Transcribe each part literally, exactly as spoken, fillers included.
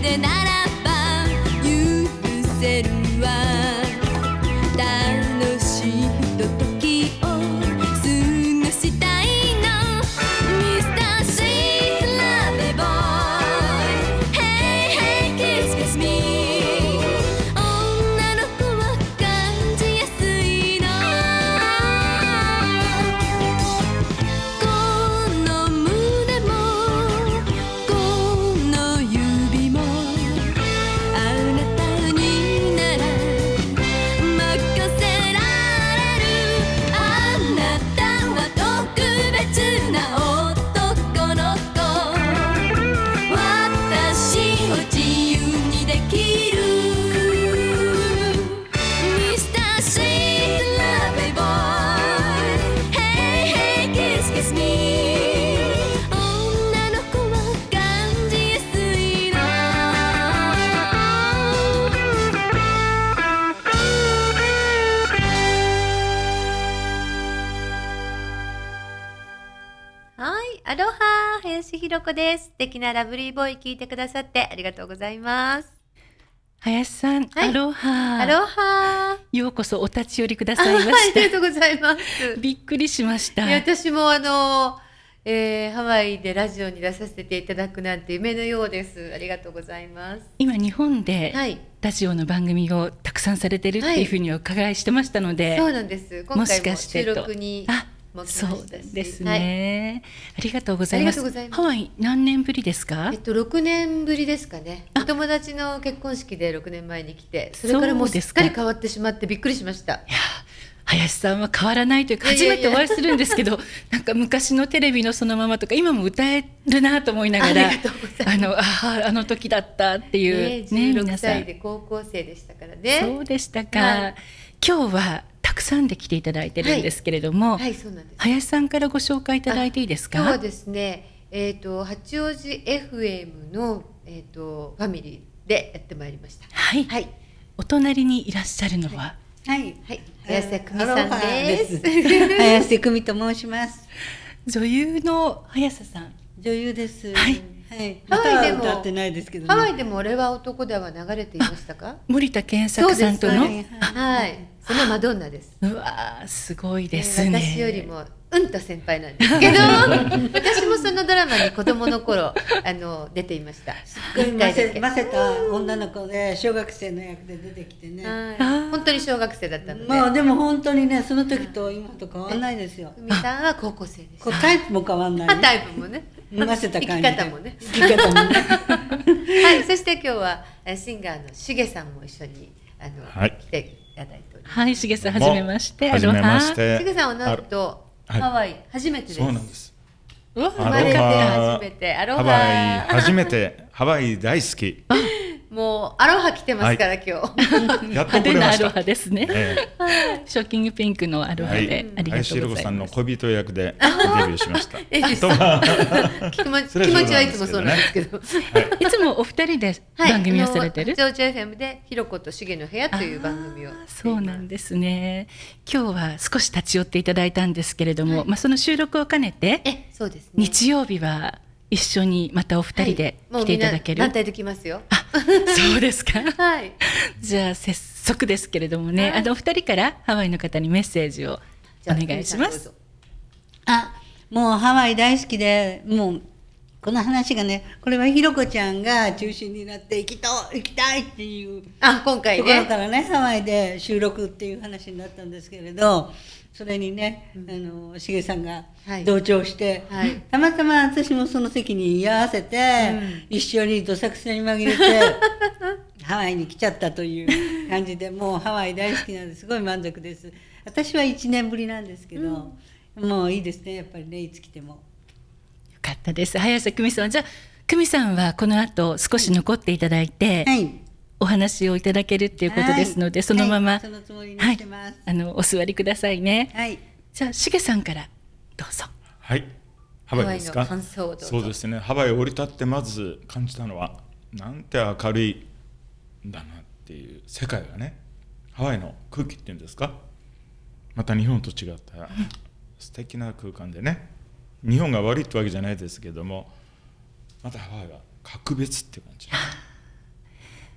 でならば許せるわ。楽しいひとときを過ごしたいの。ミスタースイートラブボーイ Hey hey kiss kiss me。 女の子は感じやすいの。この胸もこの指もあなたになら任せられる。あなたは特別な男の子。私を自由にできる。ミスタースイートラブボーイ Hey hey kiss kiss me。 女の子は感じやすいの。はい、アロハ、林ひろ子です。素敵なラブリーボーイ聞いてくださってありがとうございます。 林さん、 はいアロハ。 アロハ。 ようこそお立ち寄りくださあ、 いましありがた。 とうございます。 びっくりしましたいや、。私もあの、えーハワイでラジオに出させていただくなんて夢のようです。ありがとうございます。 今日本ではい、 ラジオの番組をたくさんされてるっていうふうにお伺いしてましたので、 そうなんです。今もし回も収かしてと録にあ、 も来まそうしたし。 ですはい。 ね、ありがとうございます。 ありがとうございますハワイ何年ぶりですか？ えっと、ろくねんぶりですかね。お友達の結婚式でろくねんまえに来て、それからもうすっかり変わってしまってびっくりしました。 いや、林さんは変わらないというか、 いやいやいや初めてお会いするんですけど、なんか昔のテレビのそのままとか今も歌えるなと思いながら、 ありがとうございます。 あのああの時だったっていうね、 ね、 じゅうろく皆さんさいで高校生でしたからね。 そうでしたか、 はい今日はたくさんで来ていただいてるんですけれども、 はい、そうなんです。 林さんからご紹介いただいていいですか？ 今日はですね、えー、と八王子 エフエム の、えー、とファミリーでやってまいりました。 はい、 はい、 お隣にいらっしゃるのは、 はい、 はい、林瀬久美さんアロハです。 林瀬久美と申します。 女優の早瀬さん。 女優です。 はいはい。 ハワイでも歌は歌ってないですけどね。 ハワイでも俺は男だは流れていましたか？ 森田健作さんとの、 そうですはい、そのマドンナです。 うわーすごいですえーね。 私よりもうんと先輩なんですけど私もそのドラマに子供の頃あの出ていました。 すっごいませませた女の子で小学生の役で出てきてね。 はい、本当に小学生だったので、 まあでも本当にね、その時と今と変わんないですよ。 久美さんは高校生でした。 こうタイプも変わんない、 あ、 ね。 タイプもね、 ませた感じで。 生き方もね。 生き方もね。 はい、そして今日はえシンガーのしげさんも一緒にあの、 はい来ていただいております。 はい、しげさんはじめまして。 はじめまして。 しげさんはなんとはいハワイ初めてです。 そうなんです。 アロハ。 生まれてアロハ初めてアロハ。 ハワイ初めて、ハワイ大好き。 もうアロハ来てますから、 は今日。 やっと派手なアロ来れました。 ハですね。 えショッキングピンクのアロハえで、ありが林ひろ子さんとうございます。 の恋人役でデビューしました。 えですとは気持ちそれ気持ちは冗談はいつもそうなんですけど。 いつもお二人ではい、 番組をされてる？ ジョージ エフエム でひろことしげの部屋という番組を。 あーそうなんですね。今日は少し立ち寄っていただいたんですけれども、まあその収録を兼ねて、 え、そうですね。 日曜日は一緒にまたお二人で来ていただける？ もうみんな団体できますよ。 あ、そうですか。 はい。 じゃあ早速ですけれどもね、 はいあのお二人からハワイの方にメッセージをお願いします。 あ、もうハワイ大好きで、もうこの話がね、これはひろこちゃんが中心になって行きと行きたいっていうあ、今回ところね。 からね、ハワイで収録っていう話になったんですけれど、それにね、あのしげさんがはい同調して、 はいたまたま私もその席に居合わせて、 うん一緒にどさくさに紛れてハワイに来ちゃったという感じで、もうハワイ大好きなんですごい満足です。私はいちねんぶりなんですけど、もういいですね、やっぱりね、いつ来ても。 よかったです。早瀬久美さん、じゃあ久美さんはこの後少し残っていただいて、 はい、 お話をいただけるっていうことですので、 はいそのまま、 はいそのつもりにしてます。 あのお座りくださいね。 はい、 じゃあしげさんからどうぞ。 はい。ハワイですか。 ハワイの感想をどうぞそうですね。ハワイ降り立ってまず感じたのは、なんて明るいんだなっていう世界がね、ハワイの空気っていうんですか。また日本と違った素敵な空間でね。日本が悪いってわけじゃないですけども、またハワイは格別っていう感じ。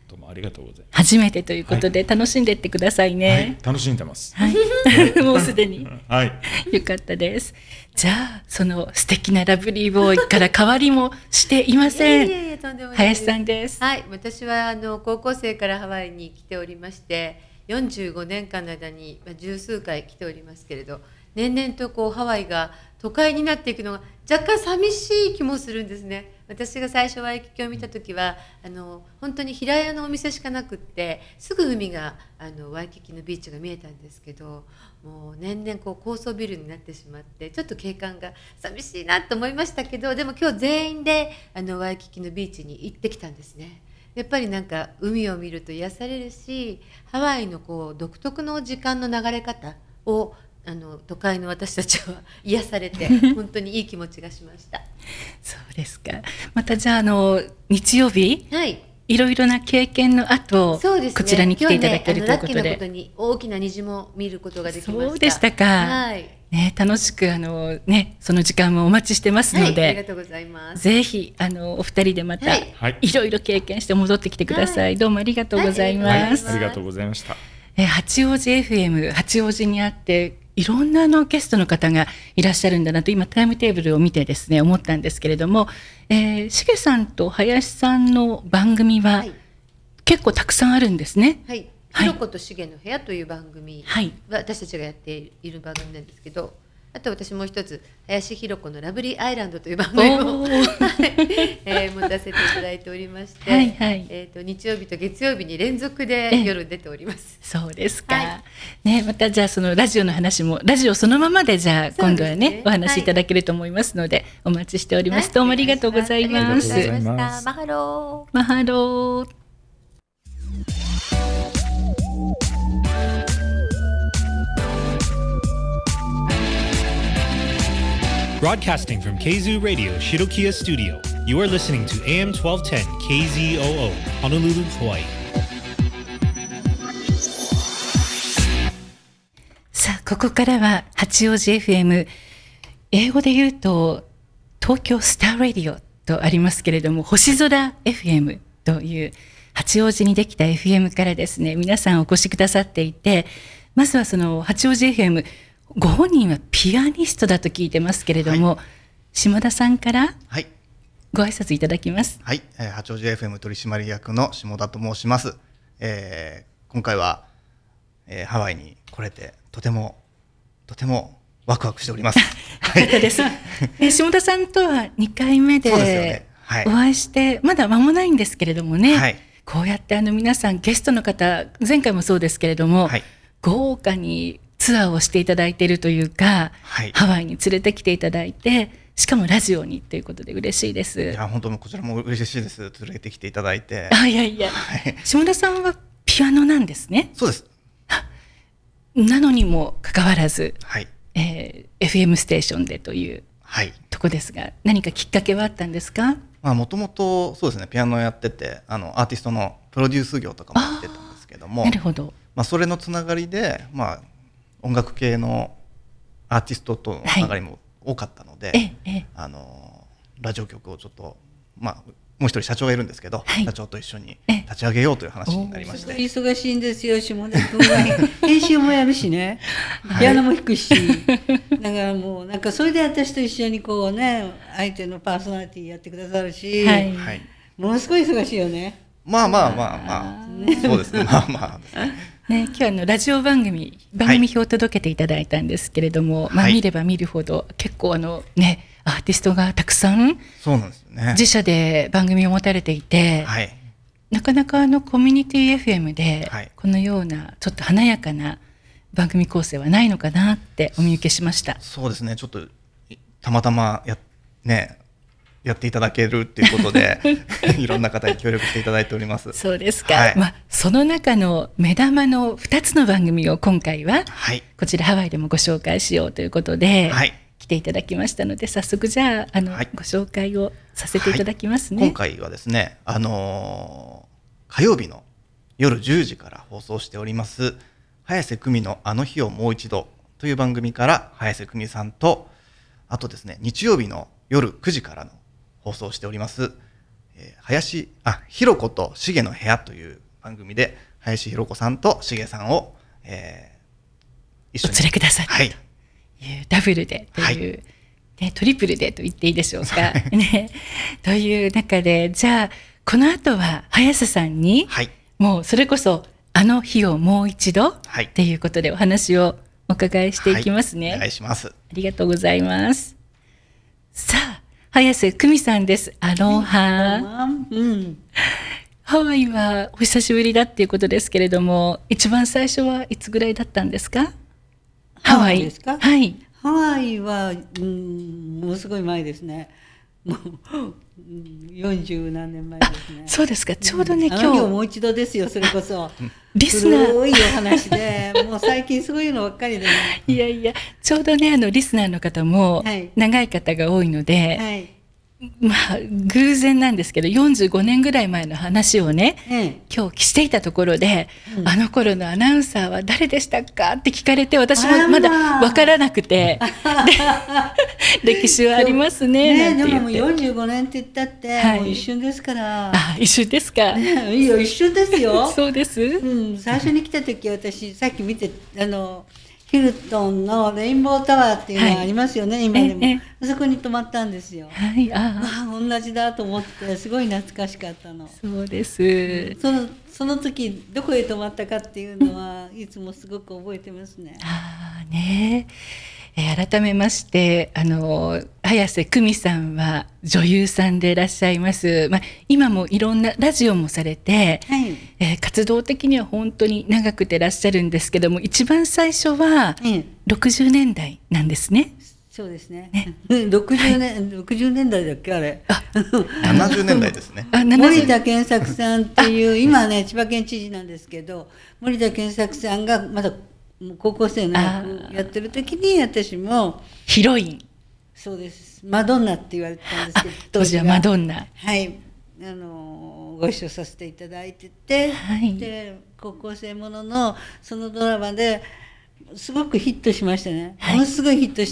どうもありがとうございます。 初めてということで、楽しんでってくださいね。 はい、楽しんでます。 はい、もうすでに。 はい。 よかったです。じゃあ、その素敵なラブリーボーイから変わりもしていません。 いやいやいや、とんでもないです。 林さんです。 はい、私はあの高校生からハワイに来ておりまして、よんじゅうごねんかんの間に十数回来ておりますけれど、年々とこうハワイが都会になっていくのが若干寂しい気もするんですね。私が最初ワイキキを見た時はあの本当に平屋のお店しかなくってすぐ海があのワイキキのビーチが見えたんですけど、もう年々こう高層ビルになってしまってちょっと景観が寂しいなと思いましたけど、でも今日全員であのワイキキのビーチに行ってきたんですね。やっぱりなんか海を見ると癒されるし、ハワイのこう独特の時間の流れ方をあの都会の私たちは癒されて本当にいい気持ちがしました。 そうですか。またじゃあ、あの日曜日、 はい、 いろいろな経験の後、 そうですね、 こちらに来ていただけるということで、 今日ね、あのラッキーなことに大きな虹も見ることができました。 そうでしたか。 はいね、楽しくあの、ね、その時間もお待ちしてますので、 はい、ありがとうございます。 ぜひあのお二人でまた、 はい、 いろいろ経験して戻ってきてください。はい、どうもありがとうございます。 はい、ありがとうございました。 え八王子 エフエム 八王子にあっていろんなのゲストの方がいらっしゃるんだなと今タイムテーブルを見てですね思ったんですけれども、えー、しげさんと林さんの番組は結構たくさんあるんですね。 はい、ひろことしげの部屋という番組は、 はい、 私たちがやっている番組なんですけど、あと私もう一つ林ひろ子のラブリーアイランドという番組を、はいえー、持たせていただいておりまして、はいはい、えー、と日曜日と月曜日に連続で夜出ております。 そうですか、 はいね、またじゃあそのラジオの話もラジオそのままでじゃあ今度は ね, ねお話しいただけると思いますので、はい、お待ちしております、はい、どうもありがとうございます。 ありがとうございました。マハローマハロー。 Broadcasting from K Z O O Radio Shirokiya Studio, you are listening to A M twelve ten K Z O O, Honolulu, Hawaii. さあ、ここからは八王子 エフエム、英語で言うと東京スターラディオとありますけれども、星空 エフエム という八王子にできた エフエム からですね、皆さんお越しくださっていて、まずはその八王子 エフエム、ご本人はピアニストだと聞いてますけれども、はい、下田さんからご挨拶いただきます。 はい、えー、八王子 エフエム 取締役の下田と申します。えー、今回は、えー、ハワイに来れてとてもとてもワクワクしております。 はい、ですえー、下田さんとはにかいめでお会いして、ね、はい、まだ間もないんですけれどもね、はい、こうやってあの皆さんゲストの方、前回もそうですけれども、はい、豪華にツアーをしていただいているというか、はい、ハワイに連れてきていただいて、しかもラジオにということで嬉しいです。 いや本当こちらも嬉しいです。連れてきていただいて。 あ、いやいや、はい、下田さんはピアノなんですね。 そうです。 なのにもかかわらず、 はい、 えー、エフエム ステーションでという、はい、とこですが、何かきっかけはあったんですか？ もともとそうですね、ピアノやってて、あのアーティストのプロデュース業とかもやってたんですけども、 なるほど、 まあ、それのつながりで、まあ音楽系のアーティストとのつながりも多かったので、はい、ええ、あのラジオ局をちょっと、まあ、もう一人社長がいるんですけど、はい、社長と一緒に立ち上げようという話になりまして。 忙しいんですよ、下田君は。編集もやるしね、ピアノも弾くし、だからもうなんかそれで私と一緒にこうね、相手のパーソナリティやってくださるし、はい、ものすごい忙しいよね。 まあまあまあまあ、ね、そうですね、まあまあですね。 ね、今日はのラジオ番組番組表を届けていただいたんですけれども、はい、まあ、見れば見るほど結構あの、ね、アーティストがたくさんそうなんですよ、ね、 自社で番組を持たれていて、はい、なかなかあのコミュニティ エフエム でこのようなちょっと華やかな番組構成はないのかなってお見受けしました。 そうですね、ちょっとたまたまや、ね、やっていただけるということでいろんな方に協力していただいております。 そうですか、はい、まあ、その中の目玉のふたつの番組を今回は、はい、こちらハワイでもご紹介しようということで、はい、来ていただきましたので、早速じゃあ、あの、はい、ご紹介をさせていただきますね。 はい、今回はですね、あのー、火曜日の夜じゅうじから放送しております早瀬久美のあの日をもう一度という番組から早瀬久美さんと、あとですね、日曜日の夜くじからの放送しております、えー、林あひろことしげの部屋という番組で林博子さんとしげさんを、えー、一緒にお連れくださったはいというダブルでという、 はいね、トリプルでと言っていいでしょうか、ね、という中でじゃあこの後は早瀬さんに、 はいもうそれこそあの日をもう一度はいっていうことでお話をお伺いしていきますね、 はい、お願いします。 ありがとうございます。さあ早瀬久美さんです。アロハ、 うん、 ハワイはお久しぶりだっていうことですけれども、一番最初はいつぐらいだったんですか？ ハワイですか？ はい。 ハワイは、うん、ものすごい前ですね。もうよんじゅう何年前ですね。 そうですか。ちょうどね、 うん、 今日もう一度ですよ。それこそリスナー古いお話で、もう最近そういうのばっかりで、ね、 いやいや、ちょうどね、あのリスナーの方もはい長い方が多いので、 はい、 まあ偶然なんですけどよんじゅうごねんぐらい前の話をね、 ええ、 今日していたところで、 うん、 あの頃のアナウンサーは誰でしたかって聞かれて、私もまだ分からなくて、で歴史はありますねなんて言って、 ね、でももうよんじゅうごねんって言ったって、はい、もう一瞬ですから。 あ、一瞬ですか。 ね、いいよ、一瞬ですよ。 そうです、 うん、最初に来た時私さっき見て、あのヒルトンのレインボータワーっていうのがありますよね、はい、今でも、ええ、あそこに泊まったんですよ。 はい、ああ、同じだと思ってすごい懐かしかったの。 そうです。 そのその時どこへ泊まったかっていうのはいつもすごく覚えてますね。 ああね、えー、改めましてあの早瀬久美さんは女優さんでいらっしゃいます、まあ、今もいろんなラジオもされて、はい、えー、活動的には本当に長くていらっしゃるんですけども、一番最初はろくじゅうねんだいなんですね。 そうですね。ねろくじゅうねん、はい、ろくじゅうねんだいだっけあれ。 あななじゅうねんだいですね。 あ森田健作さんっていう今ね千葉県知事なんですけど、森田健作さんがまだ高校生の役やってる時に私もヒロイン。 そうです。マドンナって言われてたんですけど、 当時はマドンナ。 はい。あのご一緒させていただいてて、はい、で高校生もののそのドラマですごくヒットしましたね、はい、ものすごいヒットして、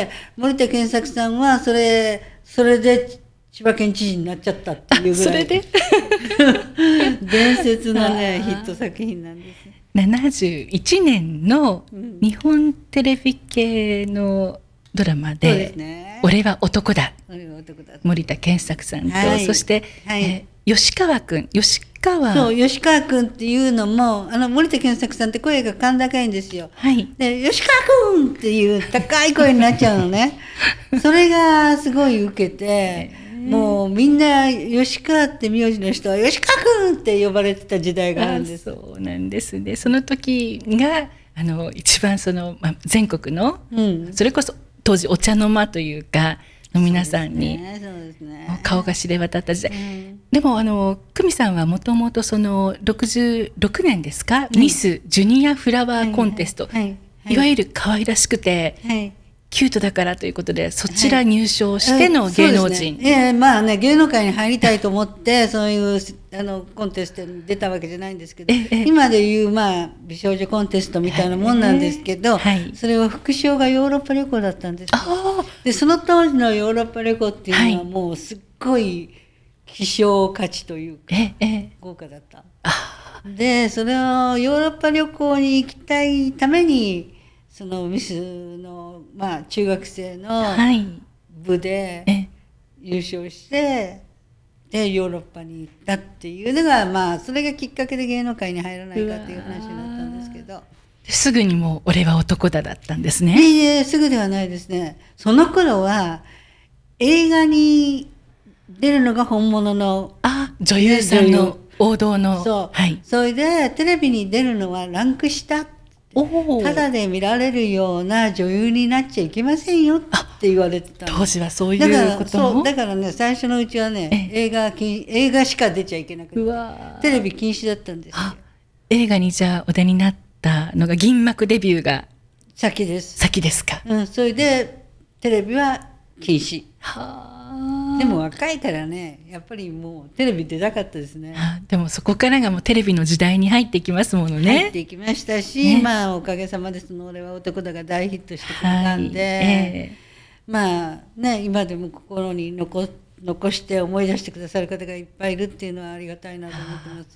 森田健作さんはそれそれで千葉県知事になっちゃったっていうぐらい、それで伝説のねヒット作品なんです。 ななじゅういちねんの日本テレビ系のドラマで、うん、そうですね、俺は男だ、 俺は男だ、 森田健作さんと、はい、そして、はい、えー吉川くん、吉川そう吉川くんっていうのも、あの森田健作さんって声が甲高いんですよ。はい、で吉川くんっていう高い声になっちゃうのね。それがすごい受けて、もうみんな吉川って名字の人は吉川くんって呼ばれてた時代があるんです。 そうなんですね。その時があの一番その、まあ、全国の、うん、それこそ当時お茶の間というか。皆さんに顔が知れ渡った時代、うん、でもあの久美さんはもともとそのろくじゅうろくねんですか、はい、ミスジュニアフラワーコンテスト、はいはいはい、いわゆる可愛らしくて、はい、キュートだからということでそちら入賞しての芸能人、 はい、ね、いやまあね芸能界に入りたいと思ってそういうあのコンテストに出たわけじゃないんですけど、今でいうまあ美少女コンテストみたいなもんなんですけど、はい、それは副賞がヨーロッパ旅行だったんです。でその当時のヨーロッパ旅行っていうのはもうすっごい希少価値というか豪華だった。でそれをヨーロッパ旅行に行きたいためにそのミスの、まあ、中学生の部で優勝して、でヨーロッパに行ったっていうのが、まあ、それがきっかけで芸能界に入らないかっていう話になったんですけど、 すぐにもう俺は男だだったんですね。 いえいえすぐではないですね。その頃は映画に出るのが本物のあ女優さんの王道の、 そう、はい、それでテレビに出るのはランク下、ただで見られるような女優になっちゃいけませんよって言われてた。 当時はそういうことも。 だからそうだからね最初のうちはね映画映画しか出ちゃいけなくてテレビ禁止だったんですよ。 映画にじゃあお出になったのが銀幕デビューが先です。 先ですか。 うん、それでテレビは禁止。はあ。でも若いからねやっぱりもうテレビ出たかったですね。 でもそこからがもうテレビの時代に入っていきますものね。 入っていきましたし、ね、まあおかげさまでその俺は男だが大ヒットしてくれたんで、はいえー、まあね今でも心に残残して思い出してくださる方がいっぱいいるっていうのはありがたいなと思ってます。 い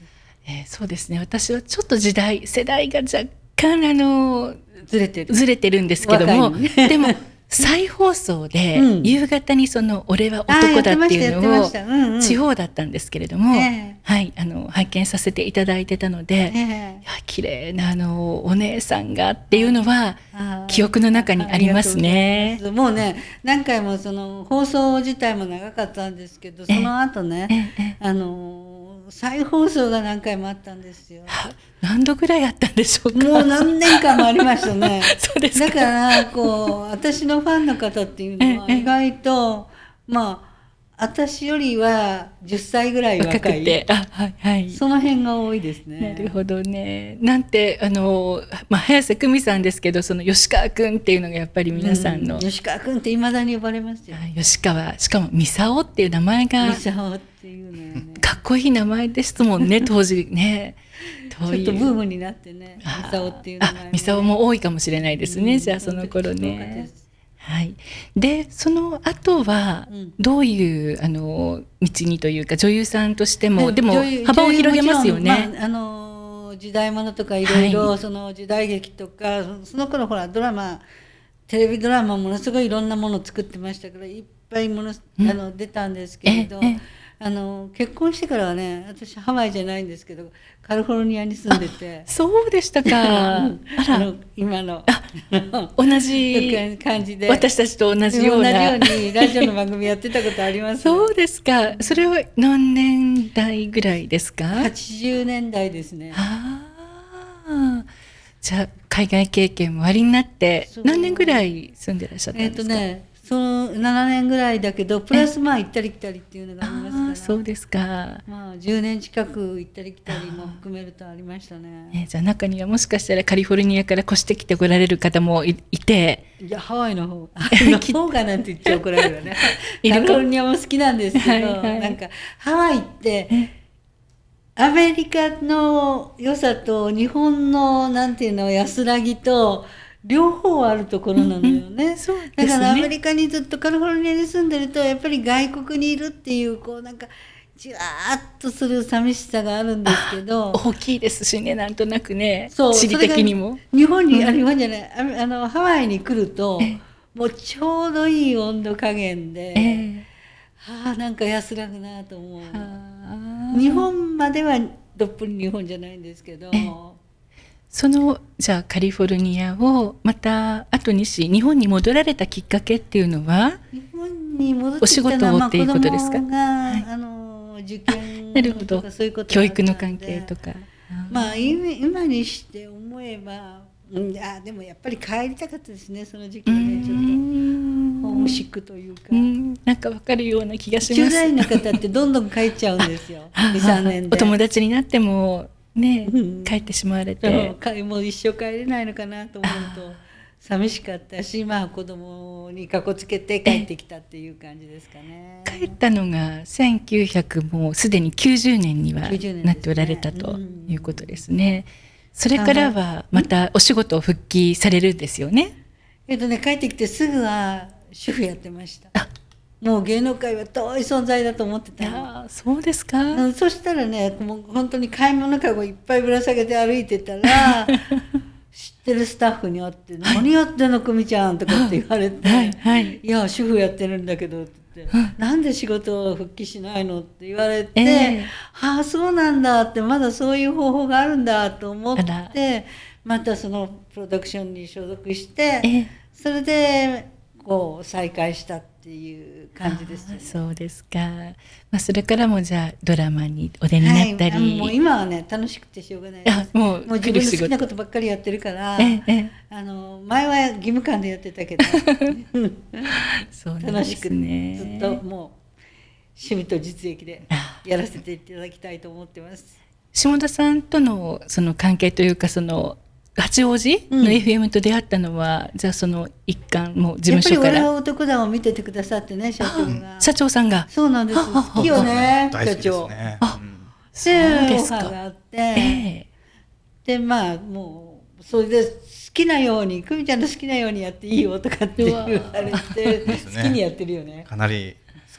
えー、そうですね。私はちょっと時代世代が若干あのずれてるずれてるんですけども、 若いのねでも再放送でうん夕方にその俺は男だっていうのをあーやってましたやってましたうんうん地方だったんですけれども、 ええはいあの拝見させていただいてたので、 ええいや綺麗なあのお姉さんがっていうのはあー記憶の中にありますね。 ありがとうございますもうね何回もその放送自体も長かったんですけど、その後ね、 ええええあのー再放送が何回もあったんですよ。 何度ぐらいあったんでしょうか。 もう何年間もありましたね。 そうですか。 だからこう私のファンの方っていうのはええ意外とまあ私よりはじゅっさいぐらい若若くい、 て、あ、はいはい。 その辺が多いですね。 なるほどね。なんてあの、まあ、早瀬久美さんですけど、その吉川君っていうのがやっぱり皆さんの、 うん吉川君って未だに呼ばれますよ。 あ吉川、しかもミサオっていう名前がミサオっていうのよね。 かっこいい名前ですもんね、当時ね。 ちょっとブームになってね、ミサオっていう名前がね、 あ、ミサオも多いかもしれないですね。 うんじゃあその頃本当に多かったねで。すはい。で、その後はうんどういうあの道にというか女優さんとしても、 うんでも女優幅を広げますよ女優もちろんね。 まああの時代物とかいろいろはいその時代劇とか、その頃ほらドラマテレビドラマものすごいいろんなものを作ってましたからいっぱいもの、 うんあの出たんですけれど、 ええあの結婚してからはね、私ハワイじゃないんですけどカリフォルニアに住んでて、 そうでしたか。ああら、 の今の同じ感じで私たちと同じような。 同じようにラジオの番組やってたことあります、ね、 そうですか。それは何年代ぐらいですか。 はちじゅうねんだいですね。 ああ、じゃあ海外経験もおありになってそう何年ぐらい住んでらっしゃったえっ、 んですか。 とね、そのななねんぐらいだけどプラスまあ行ったり来たりっていうのがありますから、 ああ、そうですか。 まあじゅうねん近く行ったり来たりも含めるとありましたね。 えじゃあ中にはもしかしたらカリフォルニアから越してきてこられる方もい、いて、 いやハワイの方の方がなんて言っちゃ怒られるわね。 いるカリフォルニアも好きなんですけど、 はいはいなんかハワイってアメリカの良さと日本のなんていうの安らぎと両方あるところなのよね。 そうですねだからアメリカにずっとカリフォルニアに住んでるとやっぱり外国にいるっていうこうなんかじわーっとする寂しさがあるんですけど、 大きいですしね、なんとなくね、 そう地理的にも。 それが日本に、あ日本じゃないああのハワイに来るともうちょうどいい温度加減で、 ええはあなんか安らぐなと思う。 あ日本まではどっぷり日本じゃないんですけど、 えそのじゃあカリフォルニアをまた後にし日本に戻られたきっかけっていうのは。 日本に戻ってきたのはお仕事をまあっていうことですか子供が、 はいあの受験なるほどとかそういうこと教があったんで育の関係とか。 まあ今今にして思えば、うん、あでもやっぱり帰りたかったですね、その時期はね、ちょっとホームシックというか。 うんなんかわかるような気がします。 じゅう代の方ってどんどん帰っちゃうんですよにさんねんで。 お友達になってもね、 うん帰ってしまわれでもて。 かもう一生帰れないのかなと思うと寂しかったし、まあ子供にかこつけて帰ってきたっていう感じですかね。 帰ったのがせんきゅうひゃくもうすでにきゅうじゅうねんにはきゅうじゅうねんですねなっておられたということですね。それからはまたお仕事を復帰されるんですよね。 えっとね帰ってきてすぐは主婦やってました。もう芸能界は遠い存在だと思っていたの。 やーそうですか。 うんそしたらねもう本当に買い物かごいっぱいぶら下げて歩いてたら知ってるスタッフに会って「何やってんの久美ちゃん」とかって言われて「 はいはいいや主婦やってるんだけど」って言って「なんで仕事を復帰しないの?」って言われてええ 「ああそうなんだ」ってまだそういう方法があるんだと思っあらてまたそのプロダクションに所属してええそれでこう再開したっていう感じですよね。 あーそうですか。まあそれからもじゃあドラマにお出になったり。 はい、あもう今はね楽しくてしょうがないです。 あもうもう自分の好きなことばっかりやってるから、 ええええあの前は義務感でやってたけどそうなん楽しくですね。 ずっともう趣味と実益であやらせていただきたいと思ってます。 下田さんとのその関係というかその八王子の エフエム と出会ったのは、うん、じゃあその一環もう事務所から。 やっぱり俺は男だを見ててくださってね社長が。 社長さんが。 そうなんです好きよね大好きです社長。 ね。 あうんそうでですか。 オファーがあって、 えでまあもうそれで好きなように久美ちゃんの好きなようにやっていいよとかって言われて、 ですね好きにやってるよね。 かなり好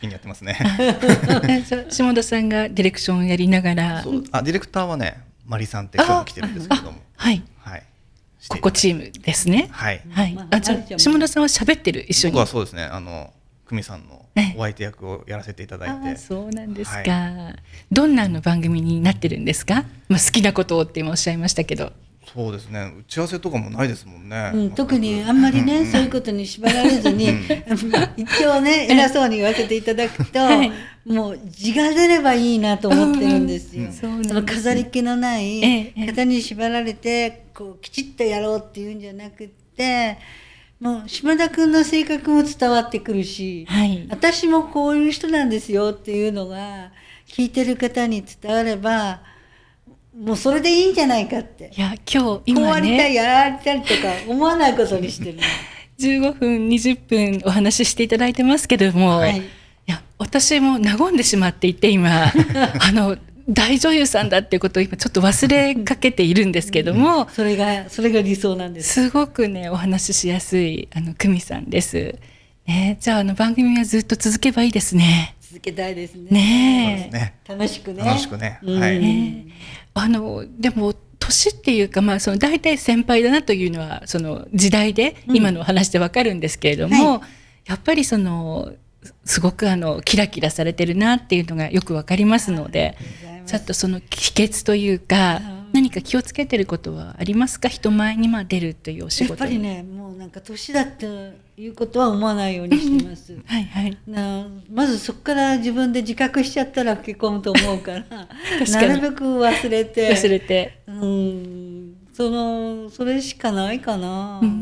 きにやってますね。 じゃあ下田さんがディレクションをやりながら、 そうあディレクターはねマリさんって今日も来てるんですけれども、 はい、 はい、 ここチームですね。 はい、 はい。 まああ、じゃあ下田さんは喋ってる一緒に。 僕はそうですね、あの久美さんのお相手役をやらせていただいて、 あ、そうなんですか。 はどんなの番組になってるんですか。まあ好きなことをって今おっしゃいましたけど。 そうですね、打ち合わせとかもないですもんね。 うん、特にあんまりね、そういうことに縛られずに、一応ね偉そうに言わせていただくと、はい、もう字が出ればいいなと思ってるんですよ。うん、その飾り気のない型に縛られてこうきちっとやろうっていうんじゃなくって、もう島田君の性格も伝わってくるし、はい、私もこういう人なんですよっていうのが聞いてる方に伝われば、もうそれでいいんじゃないかって。 いや今日今ね、 こうありたいやりたいとか思わないことにしてるじゅうごふんにじゅっぷんお話ししていただいてますけれども、はい、いや私も和んでしまっていて今あの大女優さんだっていうことを今ちょっと忘れかけているんですけども、 それがそれが理想なんです。 すごくねお話ししやすいあの久美さんです、ね、じゃああの番組はずっと続けばいいですね。 続けたいですね。 ねえ、 ね、 楽しくね。 楽しくね。 うん、 はい。 ね、あのでも年っていうか、まあ、その大体先輩だなというのはその時代で、うん、今のお話でわかるんですけれども、はい、やっぱりそのすごくあのキラキラされてるなっていうのがよくわかりますので、ちょっとその秘訣というか、何か気をつけてることはありますか。人前にまあ出るというお仕事。 やっぱりね、もうなんか年だっていうことは思わないようにしてます。 はいはい。 なまずそこから自分で自覚しちゃったら吹き込むと思うからなるべく忘れて忘れて、 うん、そのそれしかないかな。 うん、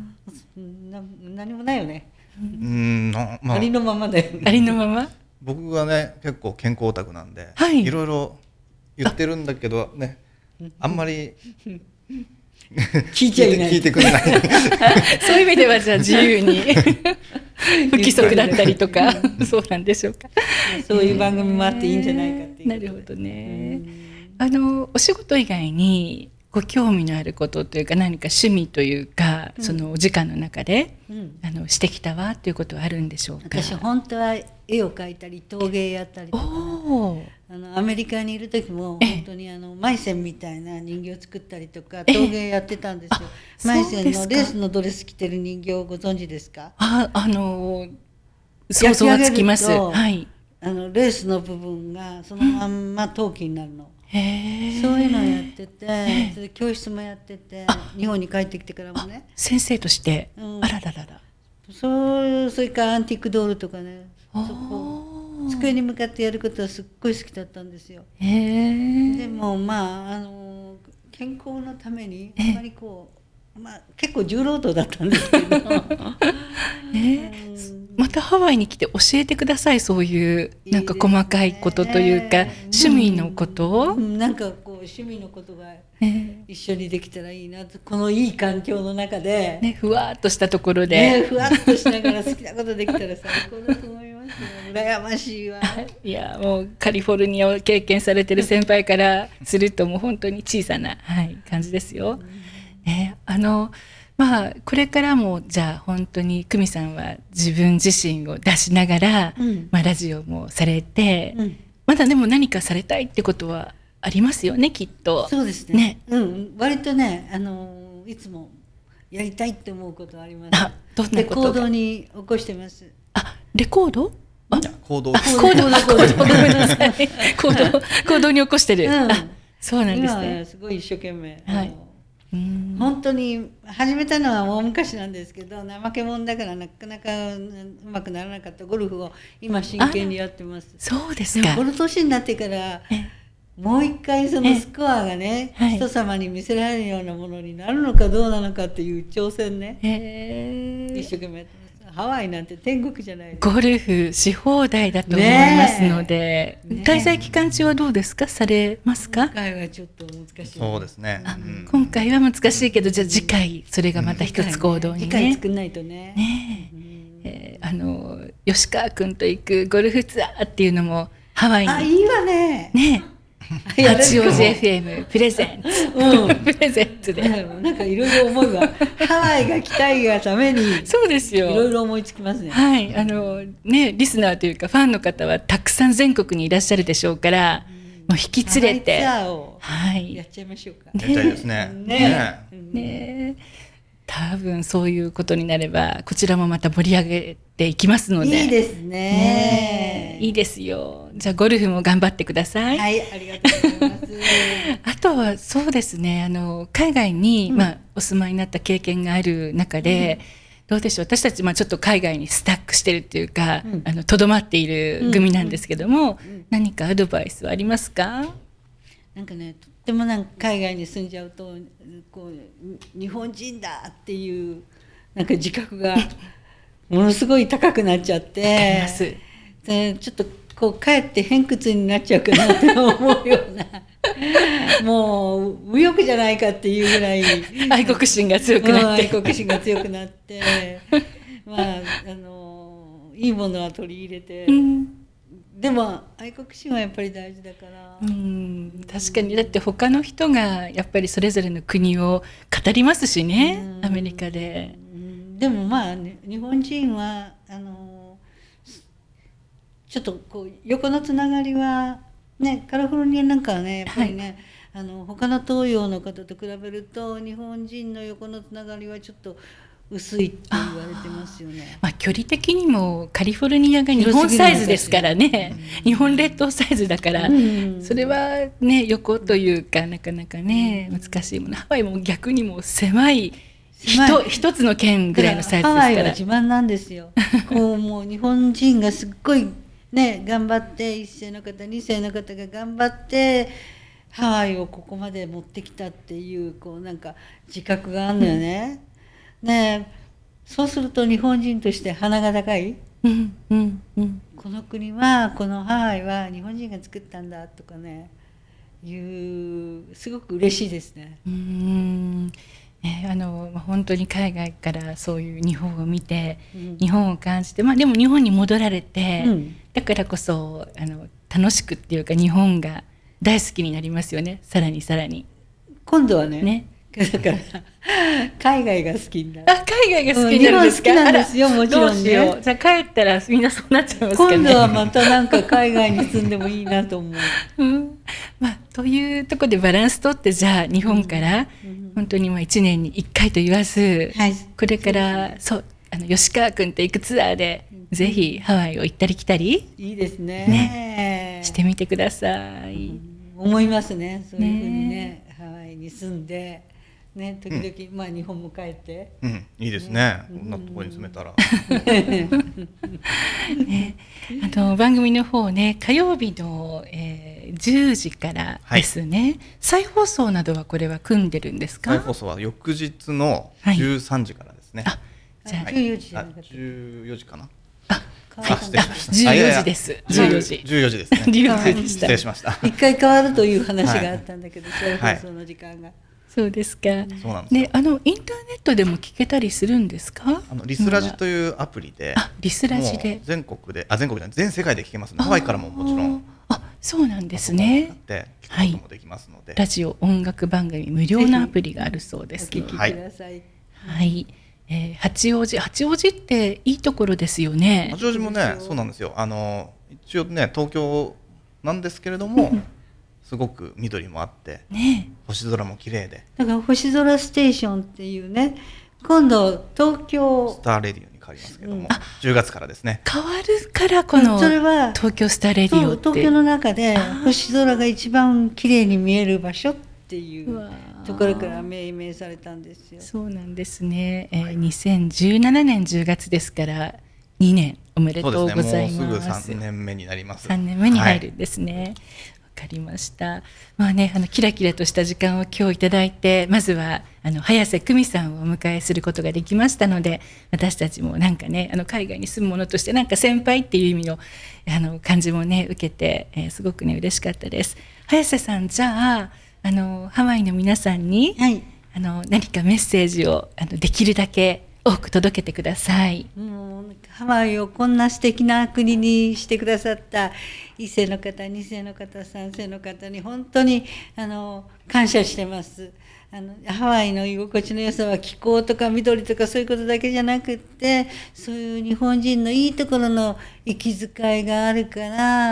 な何もないよね。 うんな、まあ、 ありのままだよね。 ありのまま。 僕がね結構健康オタクなんで、 はい、 いろいろ言ってるんだけどね、あんまり聞いちゃいない聞いてくれないそういう意味ではじゃあ自由に不規則だったりとかそうなんでしょうか。 そういう番組もあっていいんじゃないかっていう。 なるほどね。あのお仕事以外にご興味のあることというか、何か趣味というか、うん、そのお時間の中で、うん、あのしてきたわということはあるんでしょうか。 私本当は絵を描いたり陶芸やったりとか、あのアメリカにいる時も本当にあのマイセンみたいな人形を作ったりとか陶芸やってたんですよ。マイセンのレースのドレス着てる人形をご存知ですか。 あ、あの想像がつきます。はい。 あのレースの部分がそのまんま陶器になるの。 うん、へそういうのをやってて、それ教室もやってて、日本に帰ってきてからもね先生として、うん、あらららら、 そうそれからアンティークドールとかね、そこ机に向かってやることはすっごい好きだったんですよ。 へでもまああの健康のためにあんまりこう、まあ、結構重労働だったんですけどえー、またハワイに来て教えてください。そういうなんか細かいことというか、いい、ね、趣味のことを、 うん、なんかこう趣味のことが一緒にできたらいいなと、このいい環境の中で、 ね、ふわっとしたところで、 ね、ふわっとしながら好きなことできたら最高だと思いますよ。羨ましいわ。 いやもうカリフォルニアを経験されてる先輩からするともう本当に小さな、はい、感じですよ。ね、あのまあこれからもじゃあ本当に久美さんは自分自身を出しながら、うん、まあ、ラジオもされて、うん、まだでも何かされたいってことはありますよね、きっと。 そうですね、ね、うん、割とね、あのいつもやりたいって思うことはあります。 あ、どんなことが。 レコードに起こしてます。 あ、レコード？あ、 行動行動の行動ごめんなさい。行動行動に起こしてる。うん、あ、そうなんですね。 今すごい一生懸命。 はい。 本当に始めたのは大昔なんですけど、怠け者だからなかなかうまくならなかったゴルフを今真剣にやってます。 そうですか。 この年になってからもう一回そのスコアがね、はい、人様に見せられるようなものになるのかどうなのかっていう挑戦ね、一生懸命やってます。ハワイなんて天国じゃないですか。 ゴルフし放題だと思いますので、ね、滞在期間中はどうですか、されますか。 今回はちょっと難しい。 そうですね、 うん、今回は難しいけど、じゃあ次回それがまた一つ行動にね、 次回作んないとね。 ねえ、えー、あの吉川君と行くゴルフツアーっていうのもハワイに、 あ、いいわね。 ね、 八王子 エフエム プレゼンツ、うん、プレゼンツでなんかいろいろ思いはハワイが来たいがためにそうですよ、 いろいろ思いつきますね。 はい、あのね、リスナーというかファンの方はたくさん全国にいらっしゃるでしょうから、うん、もう引き連れて、 はい、やっちゃいましょうか。 やりたいですね。 ねねね、多分そういうことになればこちらもまた盛り上げていきますので。 いいですね。 ね、いいですよ。じゃあゴルフも頑張ってください。 はい、ありがとうございます。 あとはそうですね、あの海外に、うん、まあ、お住まいになった経験がある中で、うん、どうでしょう、私たち、まあ、ちょっと海外にスタックしてるっていうか、うん、あのとどまっている組なんですけども、うんうん、何かアドバイスはありますか？ なんかね、とってもなんか海外に住んじゃうとこう日本人だっていうなんか自覚がものすごい高くなっちゃってでちょっとこう帰って偏屈になっちゃうかなって思うようなもう無欲じゃないかっていうぐらい愛国心が強くなって愛国心が強くなってまああのいいものは取り入れて、うん、でも愛国心はやっぱり大事だから、 うん、確かにだって他の人がやっぱりそれぞれの国を語りますしね、うん、アメリカで、 うん、でもまあ、ね、日本人はあのちょっとこう横のつながりはね、カリフォルニアなんかはねやっぱりね、はい、あの他の東洋の方と比べると日本人の横のつながりはちょっと薄いって言われてますよね。 まあ、距離的にもカリフォルニアが日本サイズですからね、うん、日本列島サイズだから、うん、それはね横というかなかなかね、うん、難しいもの。ハワイも逆にも狭い一つの県ぐらいのサイズですから。 ハワイは自慢なんですよ。こうもう日本人がすっごいね頑張って一世の方二世の方が頑張ってハワイをここまで持ってきたっていうこうなんか自覚があるのよね。うんね、そうすると日本人として鼻が高い、うんうんうん、この国はこのハワイは日本人が作ったんだとかねいうすごく嬉しいですね。 うーん、ね、あの本当に海外からそういう日本を見て、うん、日本を感じて、まあ、でも日本に戻られて、うん、だからこそあの楽しくっていうか日本が大好きになりますよね。さらにさらに今度は ね, ねだから海外が好きになる。 あ、海外が好きになるんですか？ 日本好きなんですよ、もちろんね。 どうしよう。じゃあ帰ったらみんなそうなっちゃいますかね。 今度はまたなんか海外に住んでもいいなと思う。 うん、まあ、というところでバランスとってじゃあ日本から本当にまあいちねんにいっかいと言わず、うん、これからそうあの吉川君と行くツアーで、うん、ぜひハワイを行ったり来たりいいですね、 ねしてみてください。うん、 思いますね。そういうふうにね、ハワイに住んで。ね、時々、うん、まあ日本も帰って、 うん、いいですね。こんなところに住めたら。 ね、あの番組の方ね、火曜日の、えー、じゅうじからですね、はい。再放送などはこれは組んでるんですか？ 再放送は翌日のじゅうさんじからですね。 はい、あ、じゃあじゅうよじじゃなかった。じゅうよじかな。 あ、 あ、失礼しました。 じゅうよじです。じゅうよじ。 じゅうよじですね。失礼しました。 一回変わるという話があったんだけど、再放送の時間が。 そうですか。 そうなんですよ。 ね、あのインターネットでも聞けたりするんですか？ あのリスラジというアプリで、 あ、リスラジで全国で、あ、全国じゃない、全世界で聞けますね。ハワイからももちろん。 あ、そうなんですね。 で聞くこともできますので、 はい、ラジオ音楽番組無料のアプリがあるそうです。 お聞きください。 はい。えー、八王子、八王子っていいところですよね。 八王子もね、そうなんですよ。あの一応ね、東京なんですけれども。すごく緑もあって、ね、星空も綺麗で、 だから星空ステーションっていうね、今度東京スターレディオに変わりますけども、うん、じゅうがつからですね。 変わるからこのそれは東京スターレディオって東京の中で星空が一番綺麗に見える場所っていうところから命名されたんですよ。 そうなんですね。えーはい、にせんじゅうななねんじゅうがつですからにねんおめでとうございます。 そうですね、もうすぐさんねんめになります。 さんねんめに入るんですね。はい、わかりました。まあね、あのキラキラとした時間を今日いただいて、まずはあの早瀬久美さんをお迎えすることができましたので、私たちもなんかね、あの海外に住む者としてなんか先輩っていう意味のあの感じもね受けて、えー、すごくね嬉しかったです。早瀬さん、じゃああのハワイの皆さんに、はい、あの何かメッセージをあのできるだけ多く届けてください。 もうハワイをこんな素敵な国にしてくださったいっ世の方、に世の方、さん世の方に本当にあの感謝してます。あのハワイの居心地の良さは気候とか緑とかそういうことだけじゃなくって、そういう日本人のいいところの息遣いがあるから、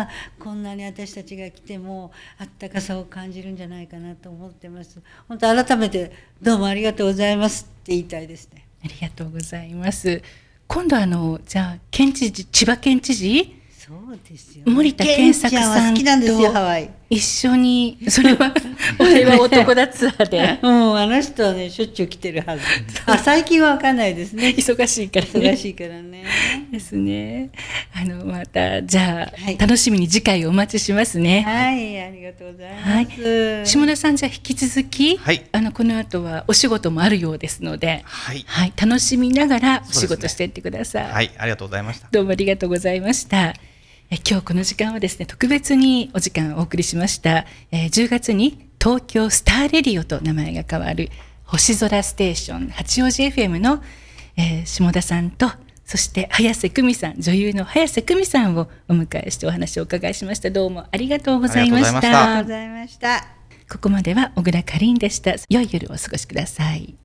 こんなに私たちが来てもあったかさを感じるんじゃないかなと思ってます。本当改めてどうもありがとうございますって言いたいですね。 ありがとうございます。今度あのじゃあ県知事、千葉県知事、 そうですよ、 森田健作さんと一緒に、それは俺は男だツアーでもうあの人はねしょっちゅう来てるはず。あ、最近は分かんないですね。 忙しいからね。 忙しいからね。 ですね。あのまたじゃあ、はい、楽しみに次回お待ちしますね。 はい、ありがとうございます。 はい、下田さん、じゃあ引き続き、 はい、 あのこの後はお仕事もあるようですので、 はいはい、楽しみながらお仕事していってください。 はい、ありがとうございました。 どうもありがとうございました。え今日この時間はですね、特別にお時間をお送りしました。えー、じゅうがつに東京スターレディオと名前が変わる星空ステーション八王子 エフエム の、えー、下田さんと、そして早瀬久美さん、女優の早瀬久美さんをお迎えしてお話をお伺いしました。どうもありがとうございました。 ありがとうございました。 ここまでは小倉かりんでした。良い夜をお過ごしください。